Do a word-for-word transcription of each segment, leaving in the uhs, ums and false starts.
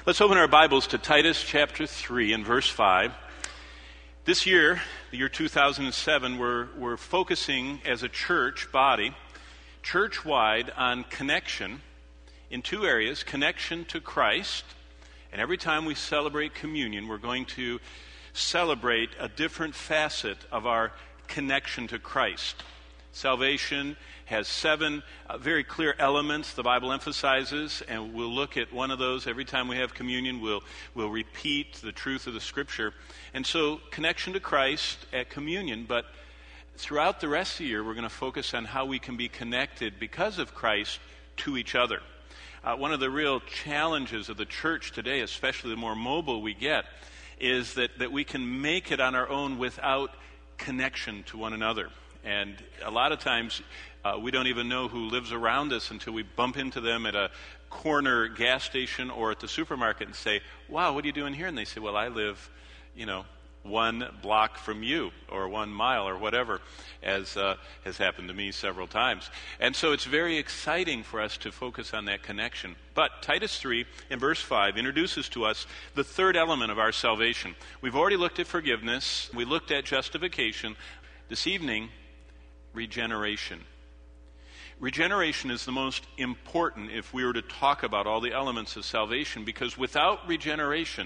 Let's open our Bibles to Titus chapter three and verse five. This year, the year two thousand seven, we're, we're focusing as a church body, church-wide, on connection in two areas, connection to Christ. And every time we celebrate communion, we're going to celebrate a different facet of our connection to Christ. Salvation has seven uh, very clear elements the Bible emphasizes, and we'll look at one of those every time we have communion. We'll, we'll repeat the truth of the Scripture. And so, connection to Christ at communion, but throughout the rest of the year, we're going to focus on how we can be connected because of Christ to each other. Uh, one of the real challenges of the church today, especially the more mobile we get, is that, that we can make it on our own without connection to one another. And a lot of times, uh, we don't even know who lives around us until we bump into them at a corner gas station or at the supermarket and say, wow, what are you doing here? And they say, well, I live, you know, one block from you or one mile or whatever, as uh, has happened to me several times. And so it's very exciting for us to focus on that connection. But Titus three in verse five introduces to us the third element of our salvation. We've already looked at forgiveness. We looked at justification. This evening, regeneration. Regeneration is the most important if we were to talk about all the elements of salvation, because without regeneration,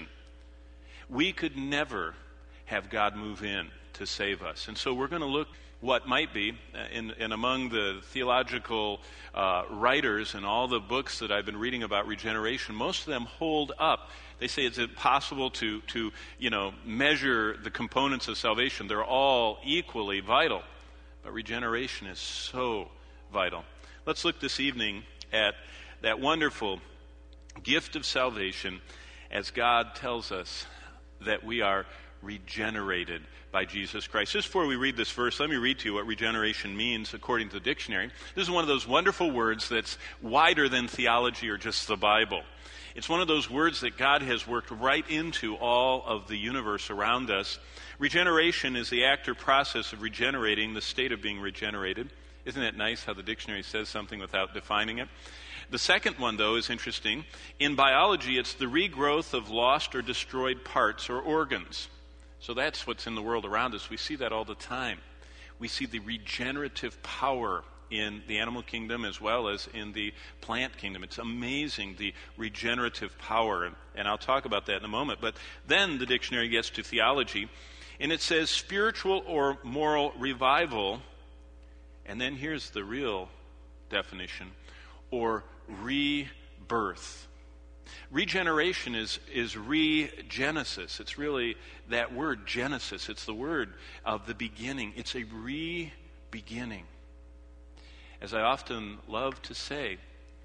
we could never have God move in to save us. And so we're going to look what might be, in, in among the theological uh, writers and all the books that I've been reading about regeneration, most of them hold up. They say it's impossible to, to you know, measure the components of salvation. They're all equally vital. But regeneration is so vital. Let's look this evening at that wonderful gift of salvation as God tells us that we are regenerated by Jesus Christ. Just before we read this verse, let me read to you what regeneration means according to the dictionary. This is one of those wonderful words that's wider than theology or just the Bible. It's one of those words that God has worked right into all of the universe around us. Regeneration is the act or process of regenerating, the state of being regenerated. Isn't it nice how the dictionary says something without defining it? The second one, though, is interesting. In biology, it's the regrowth of lost or destroyed parts or organs. So that's what's in the world around us. We see that all the time. We see the regenerative power in the animal kingdom as well as in the plant kingdom. It's amazing, the regenerative power, and, and I'll talk about that in a moment. But then the dictionary gets to theology, and it says spiritual or moral revival, and then here's the real definition, or rebirth. Regeneration is, is regenesis. It's really that word, Genesis. It's the word of the beginning. It's a re-beginning. As I often love to say,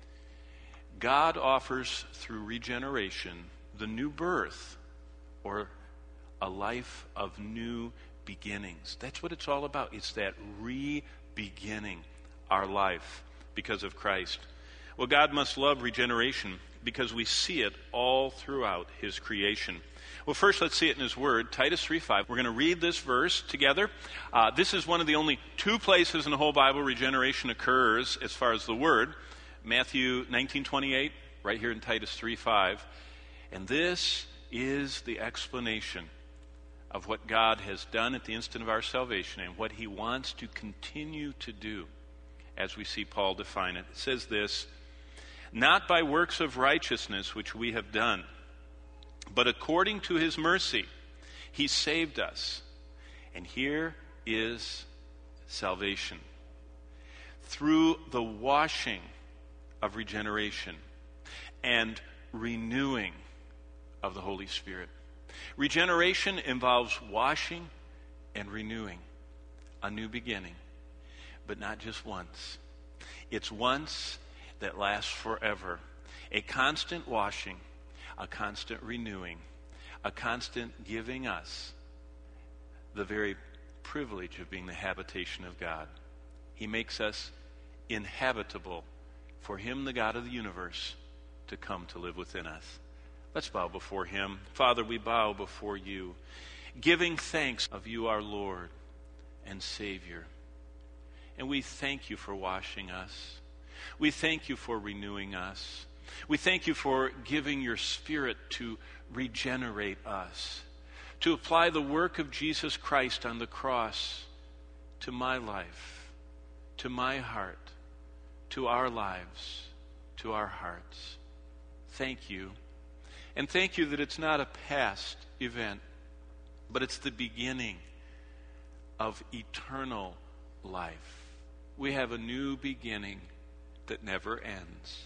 God offers through regeneration the new birth, or a life of new beginnings. That's what it's all about. It's that re-beginning our life because of Christ. Well, God must love regeneration because we see it all throughout His creation. Well, first, let's see it in His Word, Titus three five. We're going to read this verse together. Uh, this is one of the only two places in the whole Bible regeneration occurs as far as the Word. Matthew nineteen twenty-eight, right here in Titus three five. And this is the explanation of what God has done at the instant of our salvation and what He wants to continue to do, as we see Paul define it. It says this, not by works of righteousness which we have done, but according to His mercy, He saved us. And here is salvation. Through the washing of regeneration and renewing of the Holy Spirit. Regeneration involves washing and renewing, a new beginning, but not just once. It's once that lasts forever. A constant washing, a constant renewing, a constant giving us the very privilege of being the habitation of God. He makes us inhabitable for Him, the God of the universe, to come to live within us. Let's bow before Him. Father, we bow before You, giving thanks of You, our Lord and Savior. And we thank You for washing us. We thank You for renewing us. We thank you for giving your Spirit to regenerate us, to apply the work of Jesus Christ on the cross to my life, to my heart, to our lives, to our hearts. Thank you. And thank you that it's not a past event, but it's the beginning of eternal life. We have a new beginning that never ends.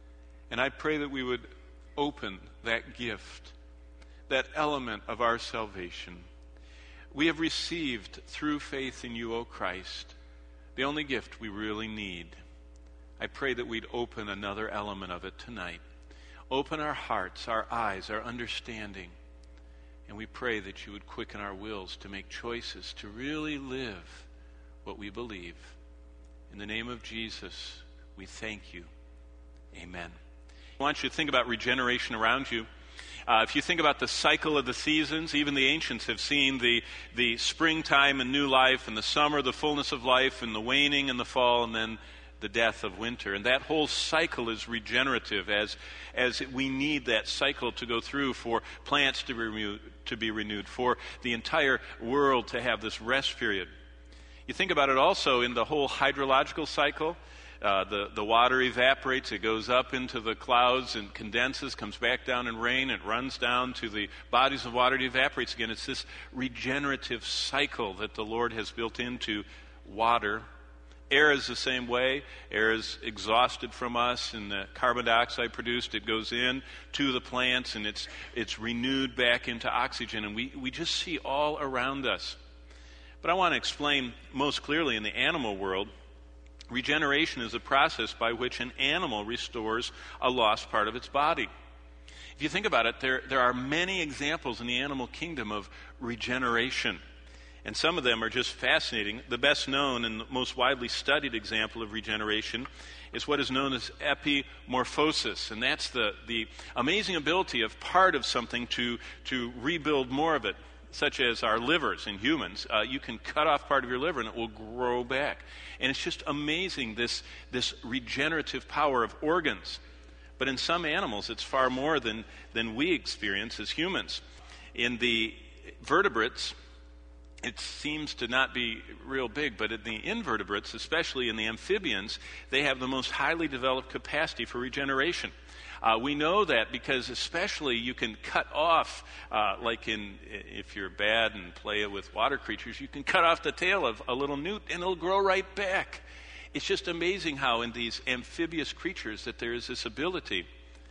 And I pray that we would open that gift, that element of our salvation. We have received through faith in you, O Christ, the only gift we really need. I pray that we'd open another element of it tonight. Open our hearts, our eyes, our understanding. And we pray that you would quicken our wills to make choices to really live what we believe. In the name of Jesus, we thank you. Amen. I want you to think about regeneration around you. Uh, if you think about the cycle of the seasons, even the ancients have seen the, the springtime and new life, and the summer, the fullness of life, and the waning and the fall, and then the death of winter. And that whole cycle is regenerative, as, as we need that cycle to go through for plants to be, renewed, to be renewed, for the entire world to have this rest period. You think about it also in the whole hydrological cycle. Uh, the, the water evaporates, it goes up into the clouds and condenses, comes back down in rain, it runs down to the bodies of water, it evaporates again. It's this regenerative cycle that the Lord has built into water. Air is the same way. Air is exhausted from us, and the carbon dioxide produced, it goes in to the plants, and it's it's renewed back into oxygen, and we, we just see all around us. But I want to explain most clearly in the animal world, regeneration is a process by which an animal restores a lost part of its body. If you think about it, there, there are many examples in the animal kingdom of regeneration. And some of them are just fascinating. The best known and the most widely studied example of regeneration is what is known as epimorphosis. And that's the, the amazing ability of part of something to, to rebuild more of it, such as our livers in humans. Uh, you can cut off part of your liver and it will grow back. And it's just amazing, this, this regenerative power of organs. But in some animals, it's far more than, than we experience as humans. In the vertebrates, it seems to not be real big, but in the invertebrates, especially in the amphibians, they have the most highly developed capacity for regeneration. Uh, we know that because especially you can cut off, uh, like in if you're bad and play with water creatures, you can cut off the tail of a little newt and it'll grow right back. It's just amazing how in these amphibious creatures that there is this ability.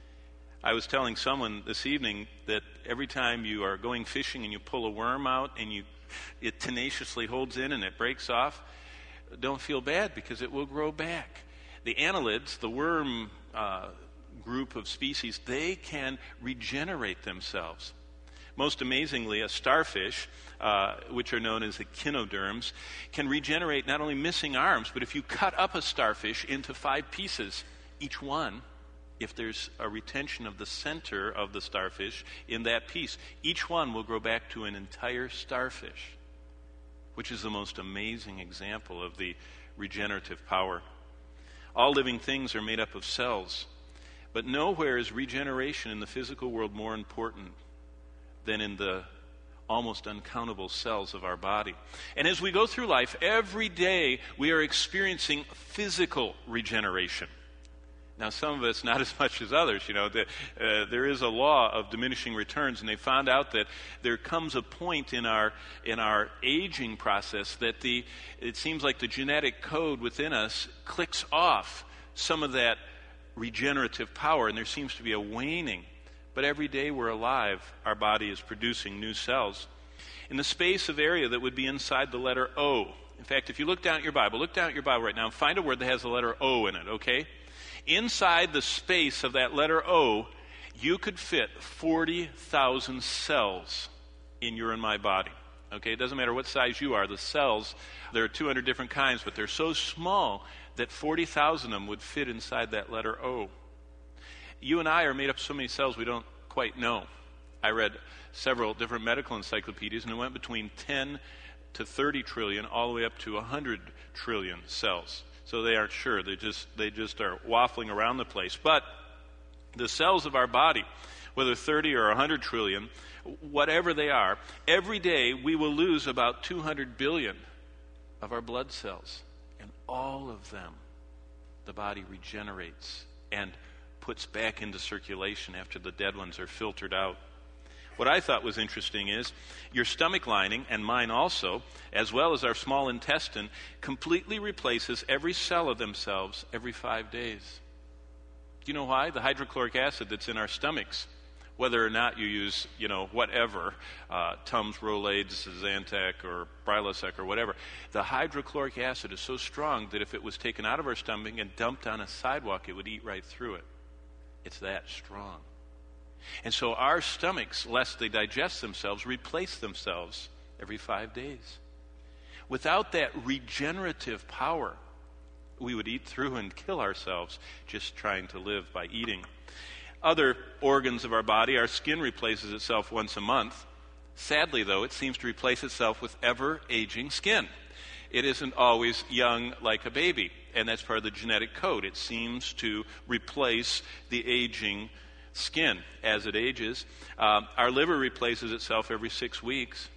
I was telling someone this evening that every time you are going fishing and you pull a worm out and you it tenaciously holds in and it breaks off, don't feel bad because it will grow back. The annelids, the worm uh, group of species, they can regenerate themselves. Most amazingly, a starfish, uh, which are known as echinoderms, can regenerate not only missing arms, but if you cut up a starfish into five pieces, each one, if there's a retention of the center of the starfish in that piece, each one will grow back to an entire starfish, which is the most amazing example of the regenerative power. All living things are made up of cells, but nowhere is regeneration in the physical world more important than in the almost uncountable cells of our body. And as we go through life, every day we are experiencing physical regeneration. Now, some of us, not as much as others, you know, that, uh, there is a law of diminishing returns, and they found out that there comes a point in our in our aging process that the it seems like the genetic code within us clicks off some of that regenerative power, and there seems to be a waning. But every day we're alive, our body is producing new cells. In the space of area that would be inside the letter O. In fact, if you look down at your Bible, look down at your Bible right now and find a word that has the letter O in it, okay? Inside the space of that letter O, you could fit forty thousand cells in your and my body. Okay, it doesn't matter what size you are. The cells, there are two hundred different kinds, but they're so small that forty thousand of them would fit inside that letter O. You and I are made up of so many cells we don't quite know. I read several different medical encyclopedias, and it went between ten to thirty trillion, all the way up to one hundred trillion cells. So they aren't sure. They just they just are waffling around the place. But The cells of our body, whether thirty or one hundred trillion, whatever they are, every day we will lose about two hundred billion of our blood cells. And all of them, the body regenerates and puts back into circulation after the dead ones are filtered out. What I thought was interesting is your stomach lining, and mine also, as well as our small intestine, completely replaces every cell of themselves every five days. Do you know why? The hydrochloric acid that's in our stomachs, whether or not you use, you know, whatever, uh, Tums, Rolaids, Zantac, or Prilosec, or whatever, the hydrochloric acid is so strong that if it was taken out of our stomach and dumped on a sidewalk, it would eat right through it. It's that strong. And so our stomachs, lest they digest themselves, replace themselves every five days. Without that regenerative power, we would eat through and kill ourselves just trying to live by eating. Other organs of our body, our skin replaces itself once a month. Sadly, though, it seems to replace itself with ever-aging skin. It isn't always young like a baby, and that's part of the genetic code. It seems to replace the aging skin as it ages. Uh, our liver replaces itself every six weeks.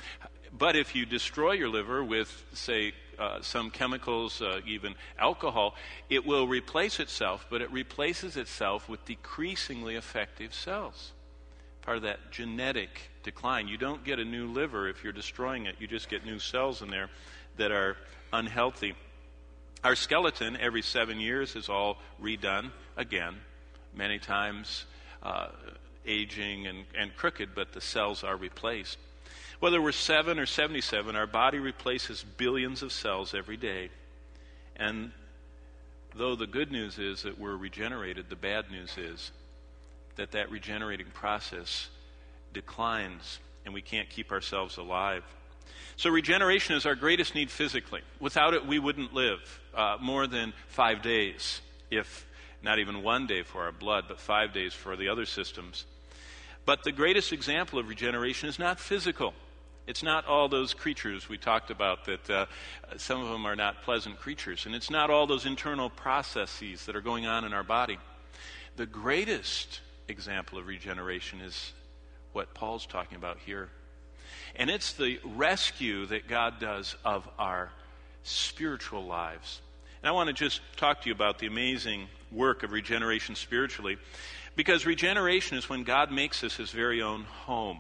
But if you destroy your liver with, say, uh, some chemicals, uh, even alcohol, it will replace itself, but it replaces itself with decreasingly effective cells. Part of that genetic decline. You don't get a new liver if you're destroying it. You just get new cells in there that are unhealthy. Our skeleton, every seven years, is all redone again, many times uh, aging and, and crooked, but the cells are replaced. Whether we're seven or seventy-seven, our body replaces billions of cells every day. And though the good news is that we're regenerated, the bad news is that that regenerating process declines and we can't keep ourselves alive. So regeneration is our greatest need physically. Without it, we wouldn't live uh, more than five days, if not even one day for our blood, but five days for the other systems. But the greatest example of regeneration is not physical. It's not all those creatures we talked about that uh, some of them are not pleasant creatures. And it's not all those internal processes that are going on in our body. The greatest example of regeneration is what Paul's talking about here. And it's the rescue that God does of our spiritual lives. And I want to just talk to you about the amazing work of regeneration spiritually. Because regeneration is when God makes us his very own home.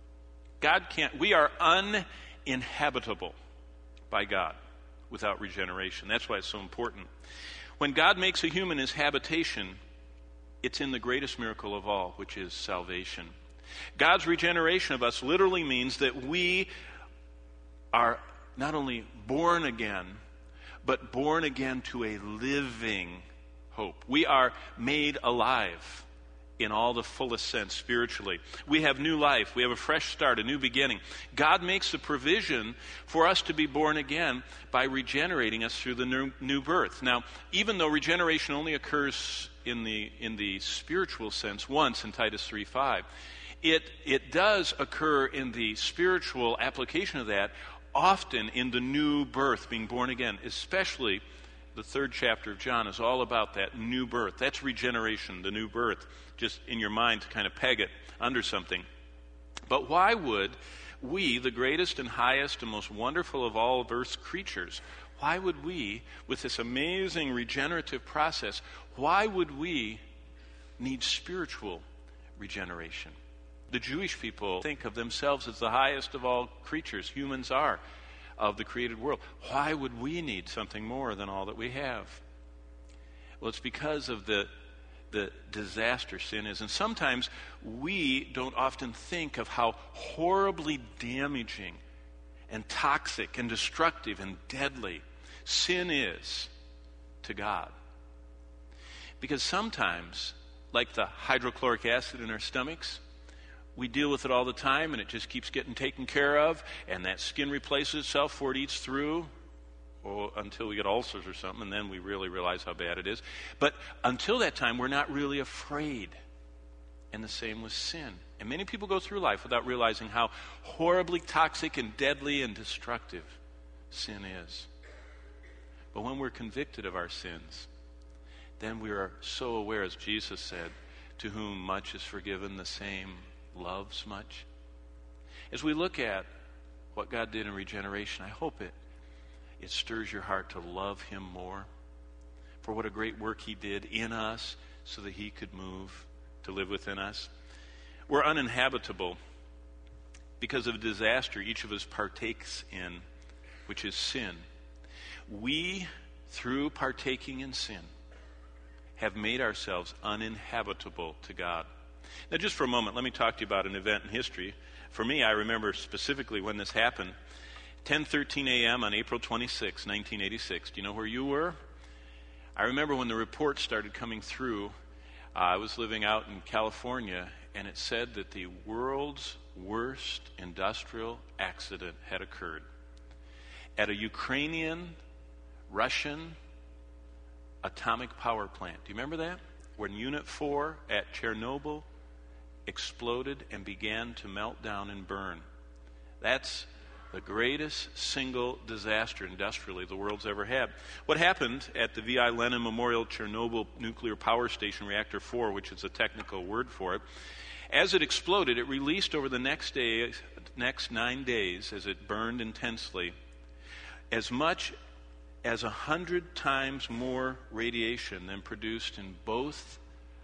God can't, we are uninhabitable by God without regeneration. That's why it's so important. When God makes a human his habitation, it's in the greatest miracle of all, which is salvation. God's regeneration of us literally means that we are not only born again, but born again to a living hope. We are made alive in all the fullest sense spiritually. We have new life. We have a fresh start, a new beginning. God makes the provision for us to be born again by regenerating us through the new, new birth. Now, even though regeneration only occurs in the in the spiritual sense once in Titus three five, it it does occur in the spiritual application of that often in the new birth, being born again, especially the third chapter of John is all about that new birth. That's regeneration, the new birth, just in your mind to kind of peg it under something. But why would we, the greatest and highest and most wonderful of all of Earth's creatures, why would we, with this amazing regenerative process, why would we need spiritual regeneration? The Jewish people think of themselves as the highest of all creatures, humans are, of the created world. Why would we need something more than all that we have? Well, it's because of the the disaster sin is. And sometimes we don't often think of how horribly damaging and toxic and destructive and deadly sin is to God. Because sometimes, like the hydrochloric acid in our stomachs, we deal with it all the time and it just keeps getting taken care of, and that skin replaces itself before it eats through, or until we get ulcers or something, and then we really realize how bad it is. But until that time, we're not really afraid. And the same with sin. And many people go through life without realizing how horribly toxic and deadly and destructive sin is. But when we're convicted of our sins, then we are so aware, as Jesus said, to whom much is forgiven, the same loves much. As we look at what God did in regeneration, I hope it, it stirs your heart to love him more for what a great work he did in us so that he could move to live within us. We're uninhabitable because of a disaster each of us partakes in, which is sin. We, through partaking in sin, have made ourselves uninhabitable to God. Now, just for a moment, let me talk to you about an event in history. For me, I remember specifically when this happened. ten thirteen a.m. on April twenty-sixth, nineteen eighty-six. Do you know where you were? I remember when the reports started coming through. Uh, I was living out in California, and it said that the world's worst industrial accident had occurred at a Ukrainian, Russian atomic power plant. Do you remember that? When Unit four at Chernobyl exploded and began to melt down and burn. That's the greatest single disaster industrially the world's ever had. What happened at the V I Lenin Memorial Chernobyl Nuclear Power Station, Reactor four, which is a technical word for it, as it exploded, it released over the next day, next nine days, as it burned intensely, as much as a hundred times more radiation than produced in both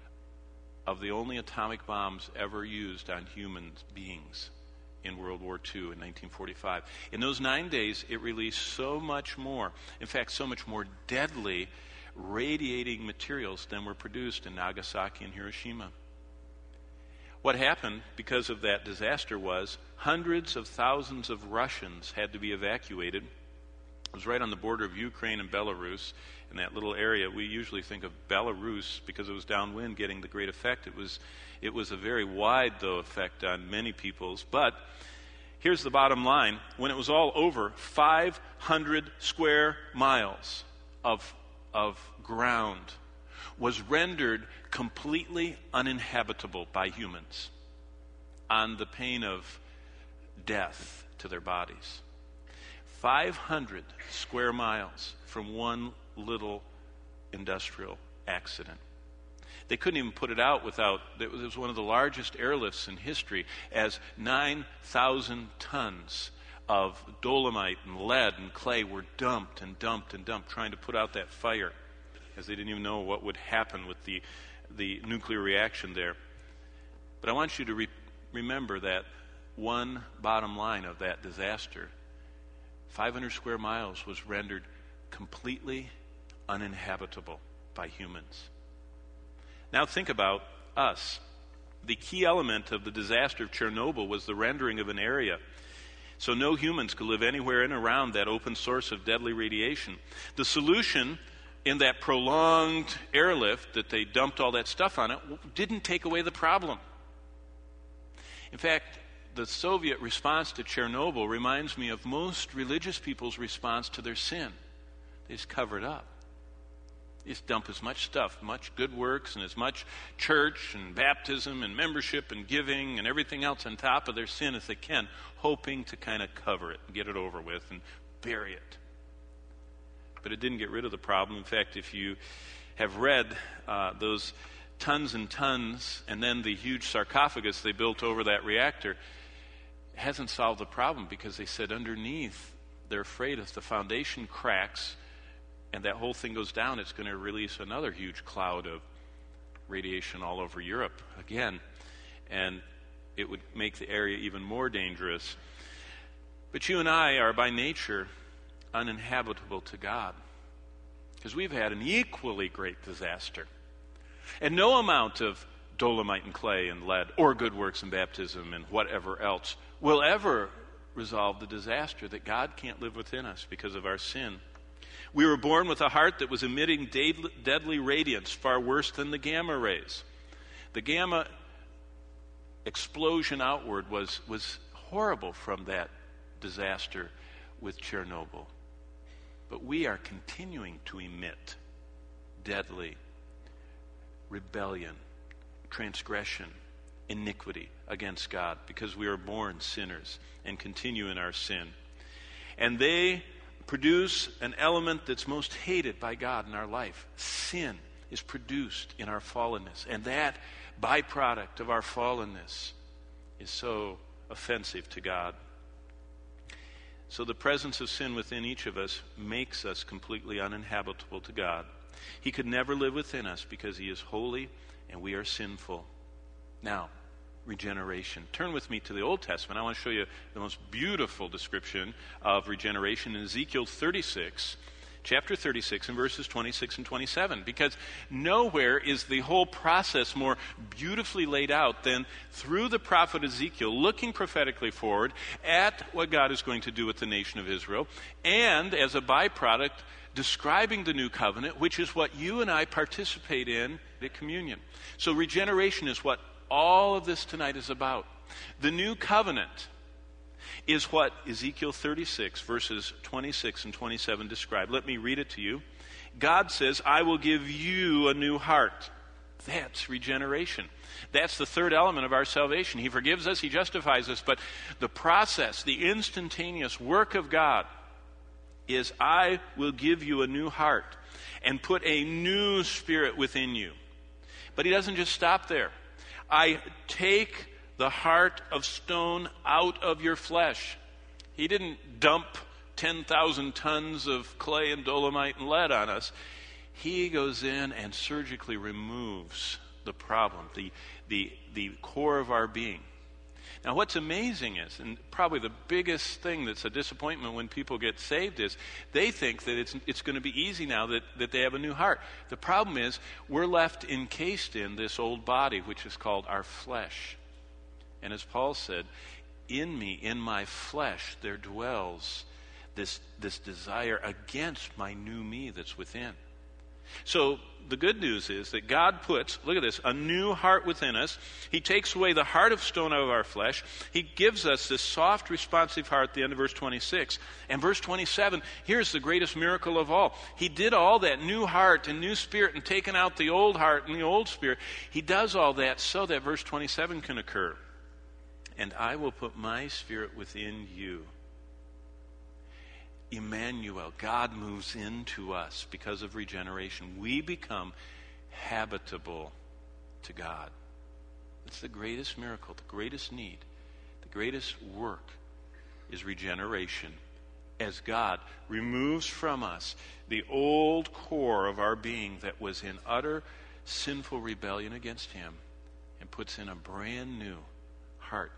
of the only atomic bombs ever used on human beings in World War Two in nineteen forty-five. In those nine days, it released so much more, in fact, so much more deadly radiating materials than were produced in Nagasaki and Hiroshima. What happened because of that disaster was hundreds of thousands of Russians had to be evacuated. It was right on the border of Ukraine and Belarus, in that little area. We usually think of Belarus because it was downwind getting the great effect. It was, it was a very wide, though, effect on many peoples. But here's the bottom line. When it was all over, five hundred square miles of, of ground was rendered completely uninhabitable by humans on the pain of death to their bodies. five hundred square miles from one little industrial accident. They couldn't even put it out without, it was one of the largest airlifts in history, as nine thousand tons of dolomite and lead and clay were dumped and dumped and dumped, trying to put out that fire, as they didn't even know what would happen with the, the nuclear reaction there. But I want you to re- remember that one bottom line of that disaster. five hundred square miles was rendered completely uninhabitable by humans. Now think about us. The key element of the disaster of Chernobyl was the rendering of an area so no humans could live anywhere in and around that open source of deadly radiation. The solution in that prolonged airlift that they dumped all that stuff on it didn't take away the problem. In fact, the Soviet response to Chernobyl reminds me of most religious people's response to their sin. They just cover it up. They just dump as much stuff, much good works, and as much church and baptism and membership and giving and everything else on top of their sin as they can, hoping to kind of cover it and get it over with and bury it. But it didn't get rid of the problem. In fact, if you have read uh, those tons and tons and then the huge sarcophagus they built over that reactor, it hasn't solved the problem, because they said underneath they're afraid if the foundation cracks and that whole thing goes down, it's going to release another huge cloud of radiation all over Europe again, and it would make the area even more dangerous. But you and I are by nature uninhabitable to God, because we've had an equally great disaster. And no amount of dolomite and clay and lead or good works and baptism and whatever else will ever resolve the disaster that God can't live within us because of our sin. We were born with a heart that was emitting deadly radiance, far worse than the gamma rays. The gamma explosion outward was, was horrible from that disaster with Chernobyl. But we are continuing to emit deadly rebellion, transgression, iniquity against God, because we are born sinners and continue in our sin. And they produce an element that's most hated by God in our life, sin. is produced in our fallenness. And that byproduct of our fallenness is so offensive to God. So the presence of sin within each of us makes us completely uninhabitable to God. He could never live within us because he is holy and we are sinful. Now, regeneration. Turn with me to the Old Testament. I want to show you the most beautiful description of regeneration in Ezekiel thirty-six, chapter thirty-six, and verses twenty-six and twenty-seven. Because nowhere is the whole process more beautifully laid out than through the prophet Ezekiel, looking prophetically forward at what God is going to do with the nation of Israel, and as a byproduct, describing the new covenant, which is what you and I participate in at communion. So regeneration is what all of this tonight is about. The new covenant is what Ezekiel thirty-six, verses twenty-six and twenty-seven describe. Let me read it to you. God says, I will give you a new heart. That's regeneration. That's the third element of our salvation. He forgives us, he justifies us, but the process, the instantaneous work of God is, I will give you a new heart and put a new spirit within you. But he doesn't just stop there. I take the heart of stone out of your flesh. He didn't dump ten thousand tons of clay and dolomite and lead on us. He goes in and surgically removes the problem, the, the, the core of our being. Now, what's amazing is, and probably the biggest thing that's a disappointment when people get saved is, they think that it's it's going to be easy now that, that they have a new heart. The problem is, we're left encased in this old body, which is called our flesh. And as Paul said, in me, in my flesh, there dwells this, this desire against my new me that's within. So the good news is that God puts, look at this, a new heart within us. He takes away the heart of stone out of our flesh. He gives us this soft, responsive heart at the end of verse twenty-six. And verse twenty-seven, here's the greatest miracle of all. He did all that new heart and new spirit and taken out the old heart and the old spirit. He does all that so that verse twenty-seven can occur. And I will put my spirit within you. Emmanuel, God moves into us because of regeneration. We become habitable to God. It's the greatest miracle, the greatest need, the greatest work is regeneration. As God removes from us the old core of our being that was in utter sinful rebellion against him and puts in a brand new heart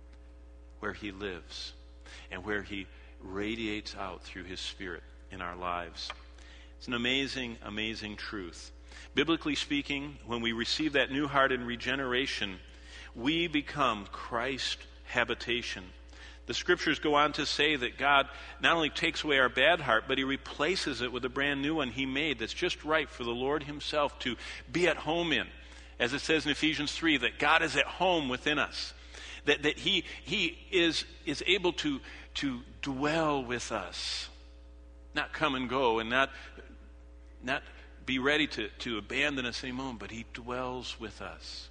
where he lives and where he radiates out through his spirit in our lives. It's an amazing, amazing truth. Biblically speaking, when we receive that new heart in regeneration, we become Christ's habitation. The scriptures go on to say that God not only takes away our bad heart, but he replaces it with a brand new one he made that's just right for the Lord himself to be at home in. As it says in Ephesians three, that God is at home within us. That, that he, he is, is able to, to dwell with us. Not come and go and not, not be ready to, to abandon us any moment, but he dwells with us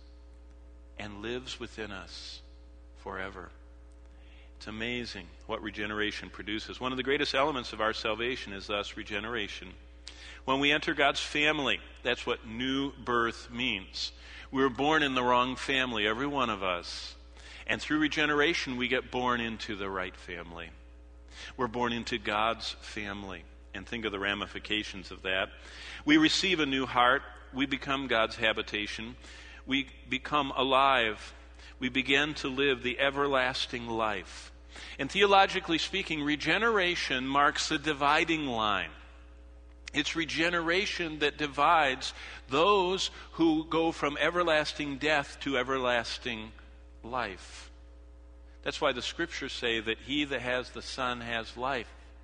and lives within us forever. It's amazing what regeneration produces. One of the greatest elements of our salvation is thus regeneration. When we enter God's family, that's what new birth means. We were born in the wrong family, every one of us. And through regeneration, we get born into the right family. We're born into God's family. And think of the ramifications of that. We receive a new heart. We become God's habitation. We become alive. We begin to live the everlasting life. And theologically speaking, regeneration marks the dividing line. It's regeneration that divides those who go from everlasting death to everlasting life. That's why the scriptures say that he that has the Son has life.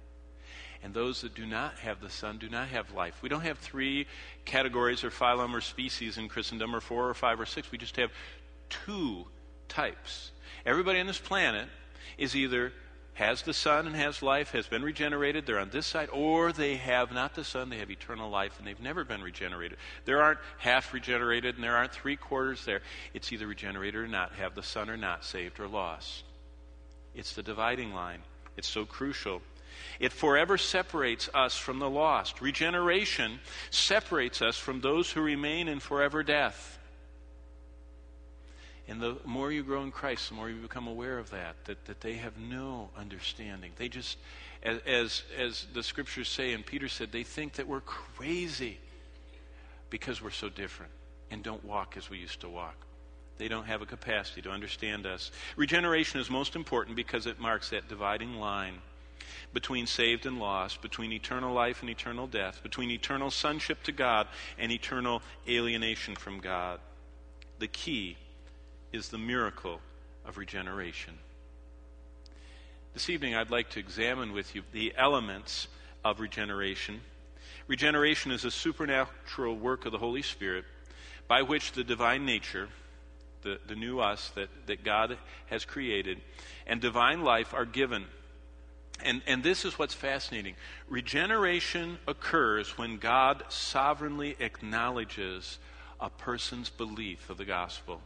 And those that do not have the Son do not have life. We don't have three categories or phylum or species in Christendom, or four or five or six. We just have two types. Everybody on this planet is either has the Son and has life, has been regenerated, they're on this side, or they have not the Son, they have eternal life, and they've never been regenerated. There aren't half regenerated, and there aren't three quarters there. It's either regenerated or not, have the Son or not, saved or lost. It's the dividing line. It's so crucial. It forever separates us from the lost. Regeneration separates us from those who remain in forever death. And the more you grow in Christ, the more you become aware of that, that, that they have no understanding. They just, as, as, as the scriptures say, and Peter said, they think that we're crazy because we're so different and don't walk as we used to walk. They don't have a capacity to understand us. Regeneration is most important because it marks that dividing line between saved and lost, between eternal life and eternal death, between eternal sonship to God and eternal alienation from God. The key is the miracle of regeneration. This evening I'd like to examine with you the elements of regeneration. Regeneration is a supernatural work of the Holy Spirit by which the divine nature, the, the new us that, that God has created, and divine life are given. And, and this is what's fascinating. Regeneration occurs when God sovereignly acknowledges a person's belief of the gospel.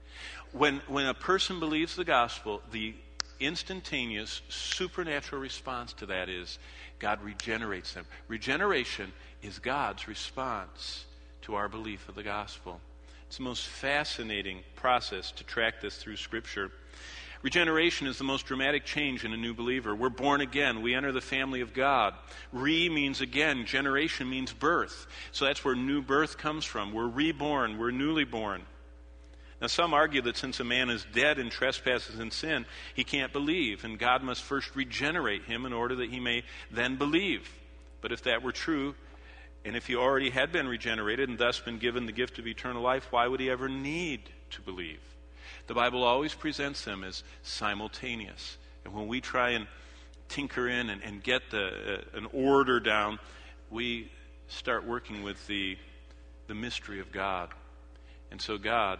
When, when a person believes the gospel, the instantaneous supernatural response to that is God regenerates them. Regeneration is God's response to our belief of the gospel. It's the most fascinating process to track this through Scripture. Regeneration is the most dramatic change in a new believer. We're born again. We enter the family of God. Re means again. Generation means birth. So that's where new birth comes from. We're reborn. We're newly born. Now, some argue that since a man is dead in trespasses and sin, he can't believe, and God must first regenerate him in order that he may then believe. But if that were true, and if he already had been regenerated and thus been given the gift of eternal life, why would he ever need to believe? The Bible always presents them as simultaneous. And when we try and tinker in and, and get the, uh, an order down, we start working with the, the mystery of God. And so God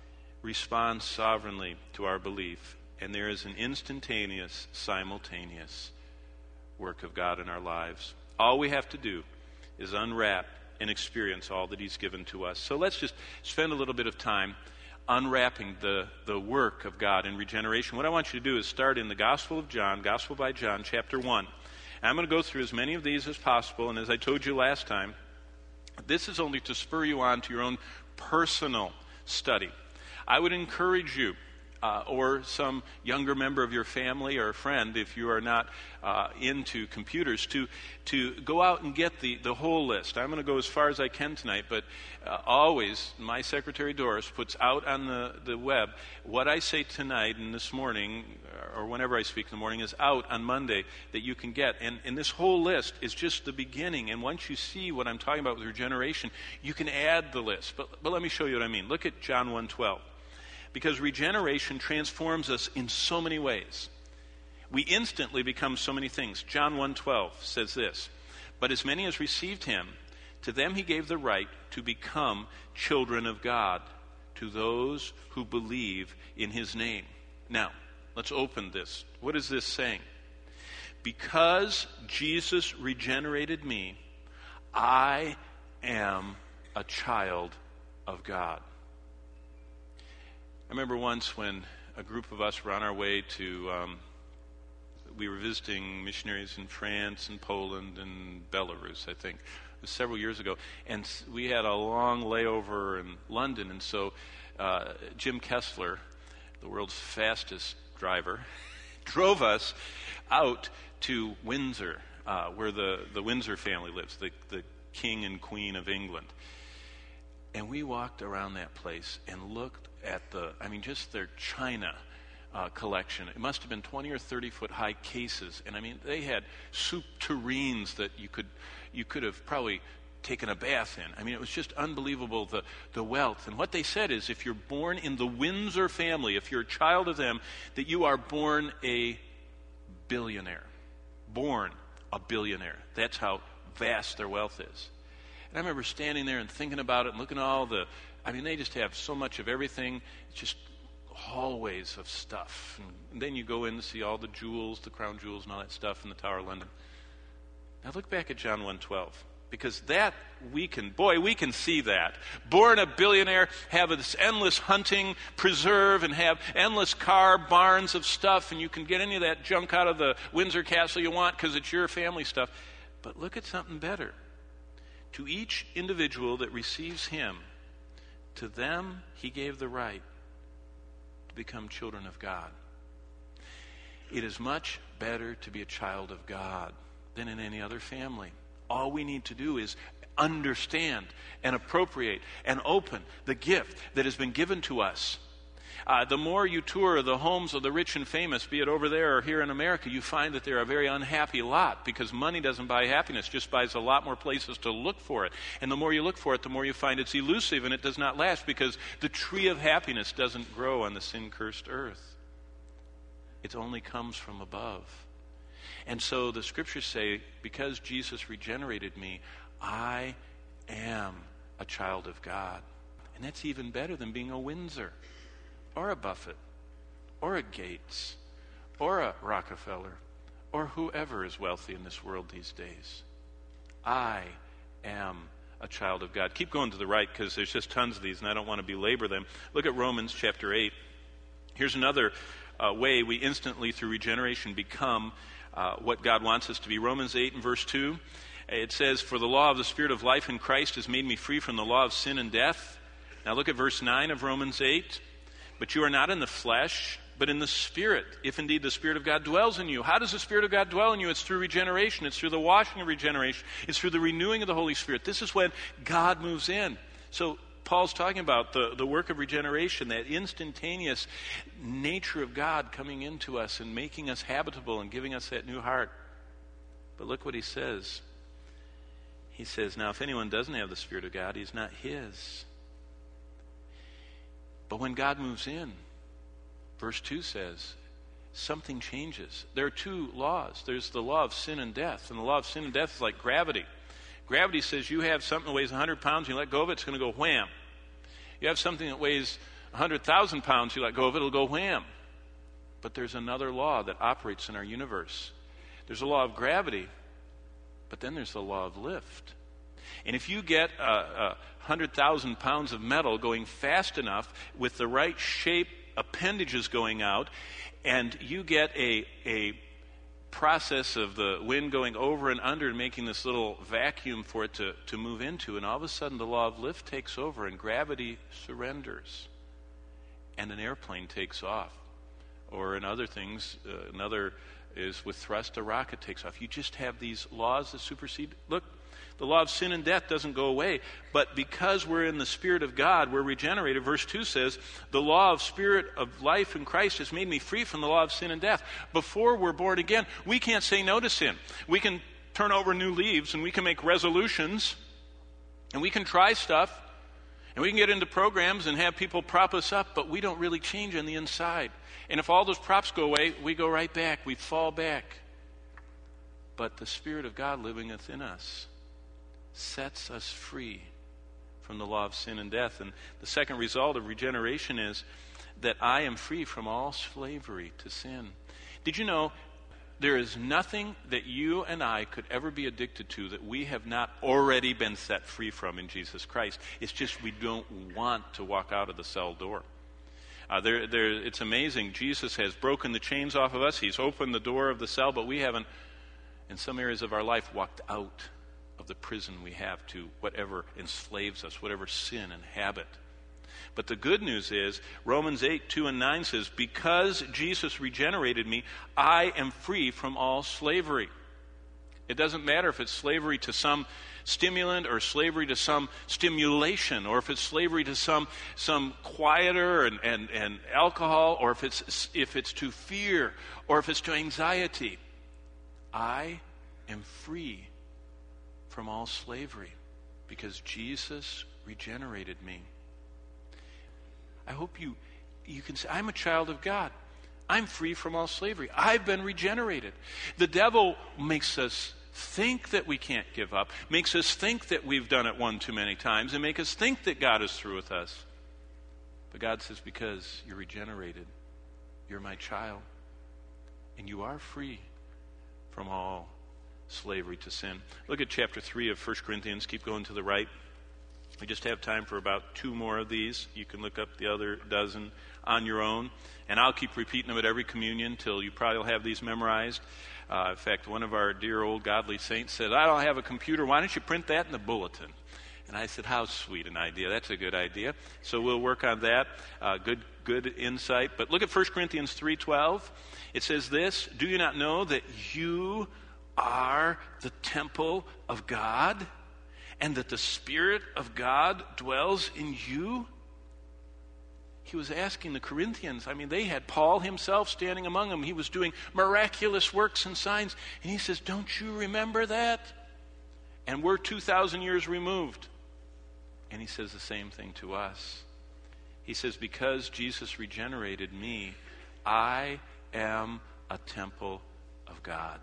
responds sovereignly to our belief. And there is an instantaneous, simultaneous work of God in our lives. All we have to do is unwrap and experience all that He's given to us. So let's just spend a little bit of time unwrapping the, the work of God in regeneration. What I want you to do is start in the Gospel of John, Gospel by John, chapter one. And I'm going to go through as many of these as possible, and as I told you last time, this is only to spur you on to your own personal study. I would encourage you, uh, or some younger member of your family or friend, if you are not uh, into computers, to to go out and get the, the whole list. I'm going to go as far as I can tonight, but uh, always, my secretary Doris puts out on the, the web what I say tonight and this morning, or whenever I speak in the morning, is out on Monday that you can get. And, and this whole list is just the beginning. And once you see what I'm talking about with regeneration, you can add the list. But, but let me show you what I mean. Look at John one twelve. Because regeneration transforms us in so many ways. We instantly become so many things. John one twelve says this, "But as many as received Him, to them He gave the right to become children of God, to those who believe in His name." Now, let's open this. What is this saying? Because Jesus regenerated me, I am a child of God. I remember once when a group of us were on our way to, um, we were visiting missionaries in France and Poland and Belarus, I think. It was several years ago. And we had a long layover in London. And so uh, Jim Kessler, the world's fastest driver, drove us out to Windsor, uh, where the, the Windsor family lives, the, the king and queen of England. And we walked around that place and looked at the, I mean, just their china uh, collection. It must have been twenty or thirty foot high cases. And I mean, they had soup tureens that you could you could have probably taken a bath in. I mean, it was just unbelievable, the, the wealth. And what they said is, if you're born in the Windsor family, if you're a child of them, that you are born a billionaire. Born a billionaire. That's how vast their wealth is. And I remember standing there and thinking about it and looking at all the, I mean, they just have so much of everything. It's just hallways of stuff. And then you go in to see all the jewels, the crown jewels and all that stuff in the Tower of London. Now look back at John one twelve. Because that, we can, boy, we can see that. Born a billionaire, have this endless hunting preserve and have endless car barns of stuff, and you can get any of that junk out of the Windsor Castle you want because it's your family stuff. But look at something better. To each individual that receives him, to them he gave the right to become children of God. It is much better to be a child of God than in any other family. All we need to do is understand and appropriate and open the gift that has been given to us. Uh, the more you tour the homes of the rich and famous, be it over there or here in America, you find that they're a very unhappy lot because money doesn't buy happiness, just buys a lot more places to look for it. And the more you look for it, the more you find it's elusive and it does not last because the tree of happiness doesn't grow on the sin-cursed earth. It only comes from above. And so the scriptures say, because Jesus regenerated me, I am a child of God. And that's even better than being a Windsor or a Buffett or a Gates or a Rockefeller or whoever is wealthy in this world these days. I am a child of God. Keep going to the right because there's just tons of these and I don't want to belabor them. Look at Romans chapter eight. Here's another uh, way we instantly through regeneration become Uh, what God wants us to be. Romans eight and verse two, it says, "For the law of the Spirit of life in Christ has made me free from the law of sin and death." Now look at verse nine of Romans eight. "But you are not in the flesh, but in the Spirit, if indeed the Spirit of God dwells in you." How does the Spirit of God dwell in you? It's through regeneration. It's through the washing of regeneration. It's through the renewing of the Holy Spirit. This is when God moves in. So Paul's talking about the, the work of regeneration, that instantaneous nature of God coming into us and making us habitable and giving us that new heart. But look what he says. He says, "Now if anyone doesn't have the Spirit of God, he's not his." But when God moves in, verse two says, something changes. There are two laws. There's the law of sin and death. And the law of sin and death is like gravity. Gravity says you have something that weighs one hundred pounds, you let go of it, it's going to go wham. You have something that weighs one hundred thousand pounds, you let go of it, it'll go wham. But there's another law that operates in our universe. There's a law of gravity, but then there's the law of lift. And if you get a, a one hundred thousand pounds of metal going fast enough with the right shape appendages going out, and you get a a process of the wind going over and under and making this little vacuum for it to, to move into, and all of a sudden the law of lift takes over and gravity surrenders and an airplane takes off. Or in other things, uh, another is with thrust, a rocket takes off. You just have these laws that supersede. Look, the law of sin and death doesn't go away, but because we're in the Spirit of God, we're regenerated. Verse two says, "The law of Spirit of life in Christ has made me free from the law of sin and death." Before we're born again, we can't say no to sin. We can turn over new leaves and we can make resolutions and we can try stuff and we can get into programs and have people prop us up, but we don't really change on the inside. And if all those props go away, we go right back. We fall back. But the Spirit of God living within us sets us free from the law of sin and death. And the second result of regeneration is that I am free from all slavery to sin. Did you know there is nothing that you and I could ever be addicted to that we have not already been set free from in Jesus Christ? It's just we don't want to walk out of the cell door. Uh, there, there, it's amazing. Jesus has broken the chains off of us. He's opened the door of the cell, but we haven't, in some areas of our life, walked out of the prison we have to whatever enslaves us, whatever sin and habit. But the good news is, Romans eight, two and nine says, "Because Jesus regenerated me, I am free from all slavery." It doesn't matter if it's slavery to some stimulant or slavery to some stimulation, or if it's slavery to some some quieter and, and, and alcohol, or if it's if it's to fear, or if it's to anxiety. I am free from all slavery because Jesus regenerated me. I hope you you can say, I'm a child of God. I'm free from all slavery. I've been regenerated. The devil makes us think that we can't give up, makes us think that we've done it one too many times, and make us think that God is through with us. But God says, because you're regenerated, you're my child, and you are free from all slavery to sin. Look at chapter three of First Corinthians. Keep going to the right. We just have time for about two more of these. You can look up the other dozen on your own. And I'll keep repeating them at every communion till you probably will have these memorized. Uh, in fact, one of our dear old godly saints said, I don't have a computer. Why don't you print that in the bulletin? And I said, how sweet an idea. That's a good idea. So we'll work on that. Uh, good good insight. But look at First Corinthians three twelve. It says this, do you not know that you are the temple of God and that the Spirit of God dwells in you? He was asking the Corinthians. I mean, they had Paul himself standing among them. He was doing miraculous works and signs. And he says, don't you remember that? And we're two thousand years removed. And he says the same thing to us. He says, because Jesus regenerated me, I am a temple of God.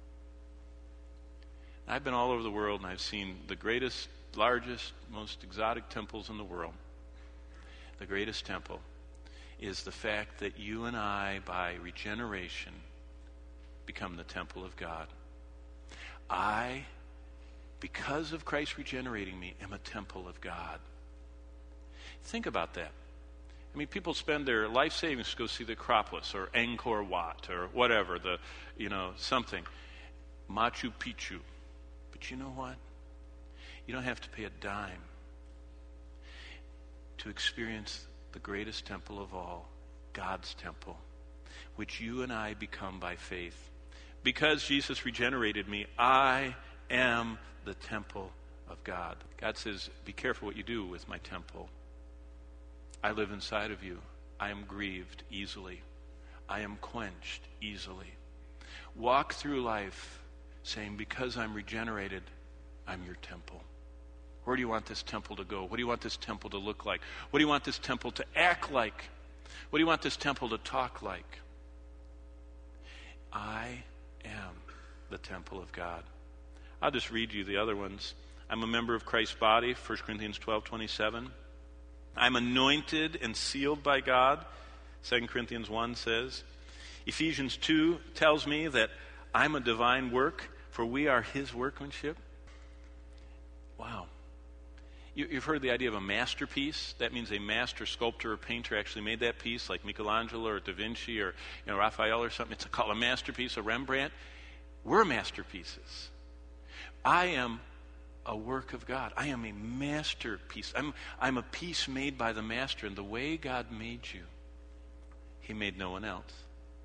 I've been all over the world and I've seen the greatest, largest, most exotic temples in the world. The greatest temple is the fact that you and I, by regeneration, become the temple of God. I, because of Christ regenerating me, am a temple of God. Think about that. I mean, people spend their life savings to go see the Acropolis or Angkor Wat or whatever, the, you know, something. Machu Picchu. But you know what? You don't have to pay a dime to experience the greatest temple of all, God's temple, which you and I become by faith. Because Jesus regenerated me, I am the temple of God. God says, be careful what you do with my temple. I live inside of you. I am grieved easily. I am quenched easily. Walk through life saying, because I'm regenerated, I'm your temple. Where do you want this temple to go? What do you want this temple to look like? What do you want this temple to act like? What do you want this temple to talk like? I am the temple of God. I'll just read you the other ones. I'm a member of Christ's body, First Corinthians twelve twenty-seven. I'm anointed and sealed by God, Second Corinthians one says. Ephesians two tells me that I'm a divine work, for we are his workmanship. Wow. You, you've heard the idea of a masterpiece. That means a master sculptor or painter actually made that piece, like Michelangelo or Da Vinci or you know, Raphael or something. It's called a masterpiece, a Rembrandt. We're masterpieces. I am a work of God. I am a masterpiece. I'm, I'm a piece made by the master. And the way God made you, he made no one else.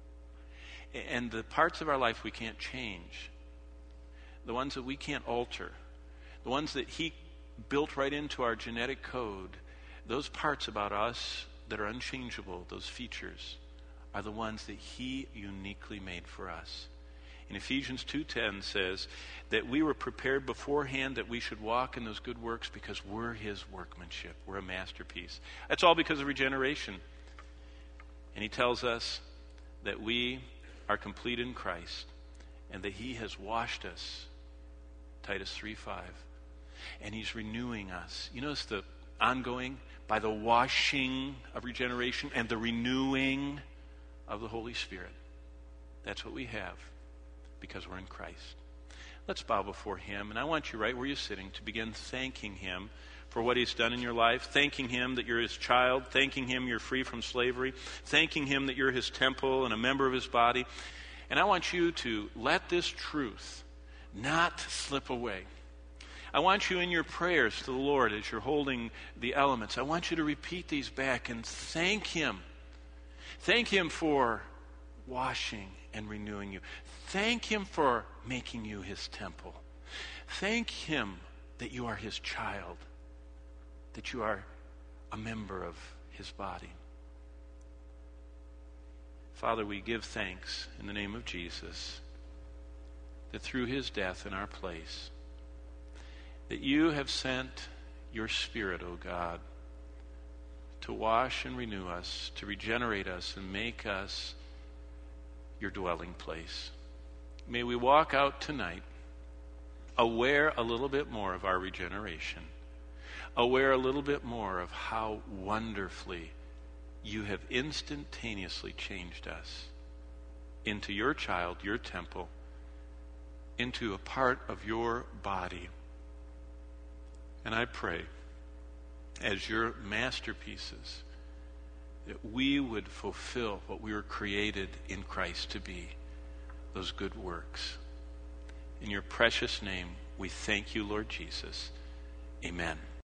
And the parts of our life we can't change, the ones that we can't alter, the ones that he built right into our genetic code, those parts about us that are unchangeable, those features, are the ones that he uniquely made for us. In Ephesians two ten says that we were prepared beforehand that we should walk in those good works because we're his workmanship. We're a masterpiece. That's all because of regeneration. And he tells us that we are complete in Christ and that he has washed us, Titus three five, and he's renewing us. You notice the ongoing, by the washing of regeneration and the renewing of the Holy Spirit. That's what we have because we're in Christ. Let's bow before him, and I want you right where you're sitting to begin thanking him for what he's done in your life, thanking him that you're his child, thanking him you're free from slavery, thanking him that you're his temple and a member of his body. And I want you to let this truth not slip away. I want you in your prayers to the Lord as you're holding the elements, I want you to repeat these back and thank him. Thank him for washing and renewing you. Thank him for making you his temple. Thank him that you are his child, that you are a member of his body. Father, we give thanks in the name of Jesus that through his death in our place, that you have sent your Spirit, O God, to wash and renew us, to regenerate us and make us your dwelling place. May we walk out tonight aware a little bit more of our regeneration, aware a little bit more of how wonderfully you have instantaneously changed us into your child, your temple, into a part of your body. And I pray, as your masterpieces, that we would fulfill what we were created in Christ to be, those good works. In your precious name, we thank you, Lord Jesus. Amen.